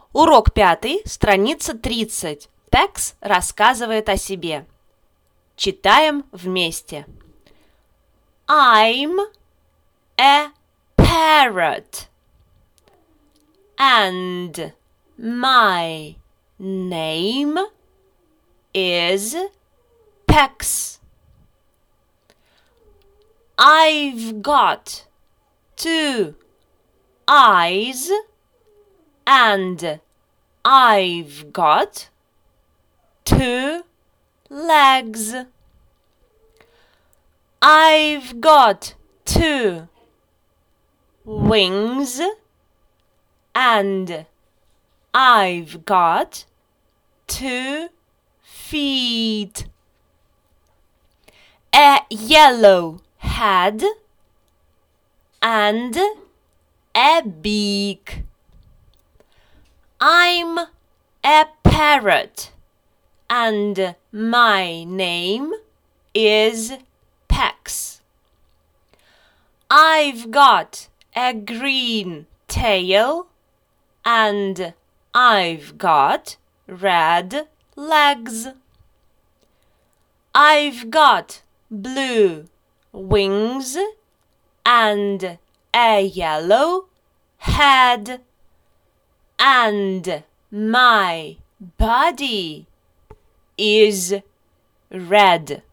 Урок 5, страница 30. Текс рассказывает о себе. Читаем вместе. I'm a parrot, and my name is Pex. I've got 2 eyes, and I've got 2 legs. I've got 2 wings, and I've got 2 feet. A yellow head and a beak. I'm a parrot, and my name is Pex. I've got a green tail, and I've got red legs. I've got blue wings and a yellow head, and my body is red.